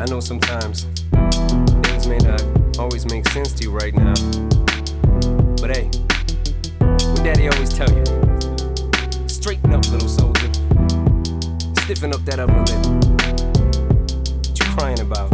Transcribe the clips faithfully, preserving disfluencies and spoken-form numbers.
I know sometimes things may not always make sense to you right now, but hey, what Daddy always tell you, straighten up, little soldier, stiffen up that upper lip. What you crying about?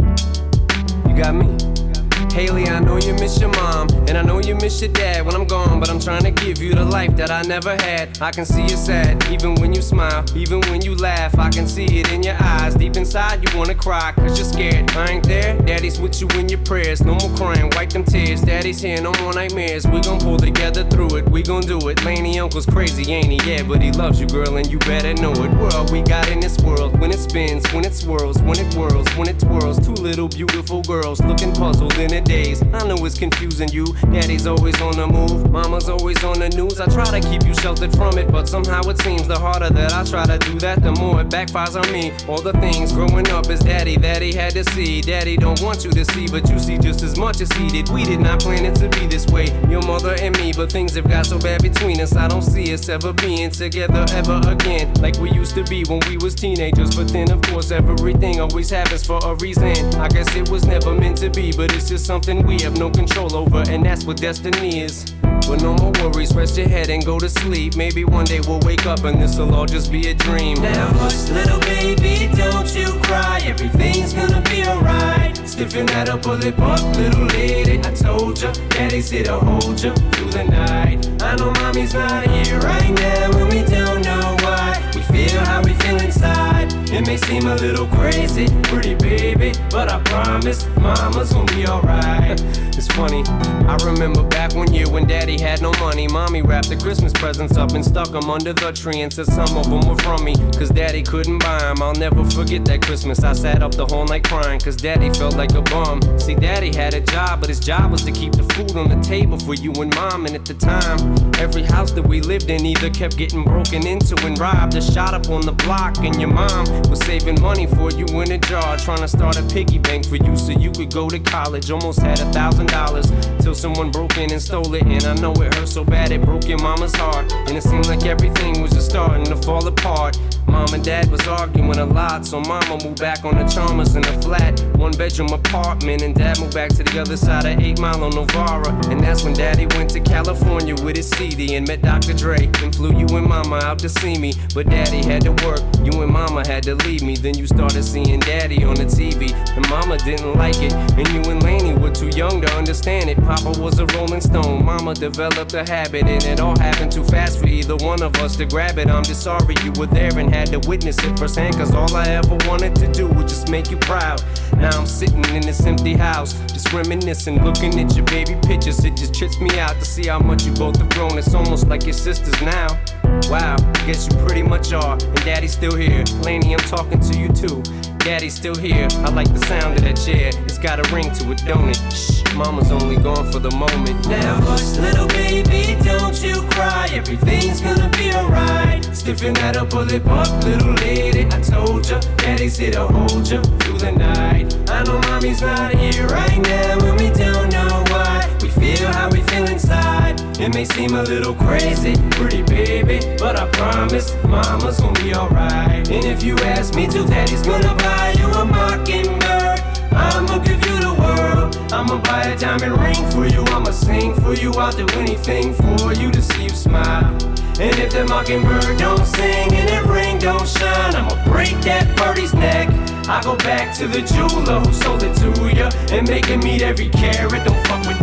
You got me. Haley, I know you miss your mom, and I know you miss your dad when I'm gone, but I'm trying to give you the life that I never had. I can see you sad, even when you smile, even when you laugh, I can see it in your eyes. Deep inside you wanna cry, cause you're scared. I ain't there, Daddy's with you in your prayers. No more crying, wipe them tears. Daddy's here, no more nightmares. We gon' pull together through it, we gon' do it. Laney uncle's crazy, ain't he? Yeah, but he loves you, girl, and you better know it. We're all we got in this world, when it spins, when it swirls, when it whirls, when it twirls. Two little beautiful girls looking puzzled in a daze. I know it's confusing you. Daddy's always on the move, mama's always on the news. I try to keep you sheltered from it, but somehow it seems the harder that I try to do that, the more it backfires on me. All the things growing up as Daddy that he had to see, Daddy don't want you to see, but you see just as much as he did. We did not plan it to be this way, your mother and me, but things have got so bad between us. I don't see us ever being together ever again, like we used to be when we was teenagers. But then of course everything always happens for a reason. I guess it was never meant to be, but it's just something we have no control over, and that's what destiny is. But no more worries, rest your head and go to sleep. Maybe one day we'll wake up and this'll all just be a dream. Now hush, little baby, don't you cry. Everything's gonna be alright. Stiffen that upper lip up, little lady. I told ya, Daddy's here to hold ya through the night. I know mommy's not here right now, and we don't know why. We feel how we feel inside. It may seem a little crazy, pretty baby, but I promise mama's gonna be alright. It's funny, I remember back one year when Daddy had no money. Mommy wrapped the Christmas presents up and stuck them under the tree and said some of them were from me, cause Daddy couldn't buy them. I'll never forget that Christmas. I sat up the whole night crying, cause Daddy felt like a bum. See, Daddy had a job, but his job was to keep the food on the table for you and Mom. And at the time, every house that we lived in either kept getting broken into and robbed or shot up on the block. And your mom was saving money for you in a jar, trying to start a piggy bank for you so you could go to college. Almost had a thousand dollars till someone broke in and stole it. And I know it hurt so bad it broke your mama's heart, and it seemed like everything was just starting to fall apart. Mom and Dad was arguing a lot, so Mama moved back on the Chalmers in a flat one bedroom apartment, and Dad moved back to the other side of eight Mile on Novara. And that's when Daddy went to California with his C D and met Doctor Dre and flew you and Mama out to see me. But Daddy had to work, you and Mama had to leave me. Then you started seeing Daddy on the T V, and Mama didn't like it, and you and Laney were too young to understand it. Papa was a Rolling Stone, Mama developed a habit, and it all happened too fast for either one of us to grab it. I'm just sorry you were there and had to witness it firsthand, cause all I ever wanted to do was just make you proud. Now I'm sitting in this empty house, just reminiscing, looking at your baby pictures. It just trips me out to see how much you both have grown. It's almost like your sisters now. Wow, I guess you pretty much are, and Daddy's still here. Laney, I'm talking to you too. Daddy's still here, I like the sound of that chair. It's got a ring to it, don't it? Shh, Mama's only gone for the moment. Now hush, little baby, don't you cry. Everything's gonna be alright. Stiffen that upper lip up, little lady. I told ya, Daddy's here to hold ya through the night. I know mommy's not here right now, and we don't know why. We feel how we feel inside. It may seem a little crazy, pretty baby, but I promise mama's gonna be alright. And if you ask me to, Daddy's gonna buy you a mockingbird. I'ma give you the world. I'ma buy a diamond ring for you. I'ma sing for you. I'll do anything for you to see you smile. And if that mockingbird don't sing and that ring don't shine, I'ma break that birdie's neck. I go back to the jeweler who sold it to ya and make him meet every carat. Don't fuck with